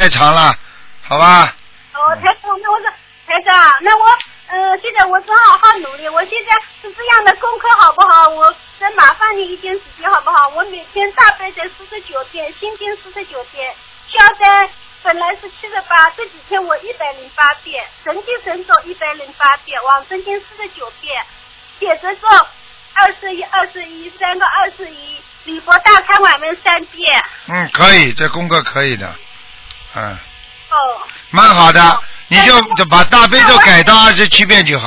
太长了，好吧？ 哦，台长，那我说台长，那我现在我正好努力，我现在是这样的功课好不好？我再麻烦你一件事情好不好？我每天大悲咒49遍，心经49遍，消灾本来是78，这几天我108遍，神经神咒108遍，往生经49遍，解结咒21，3个21，礼佛大忏悔文3遍。 可以，这功课可以的， 哦， 蛮好的，你就把大悲咒改到27遍就好。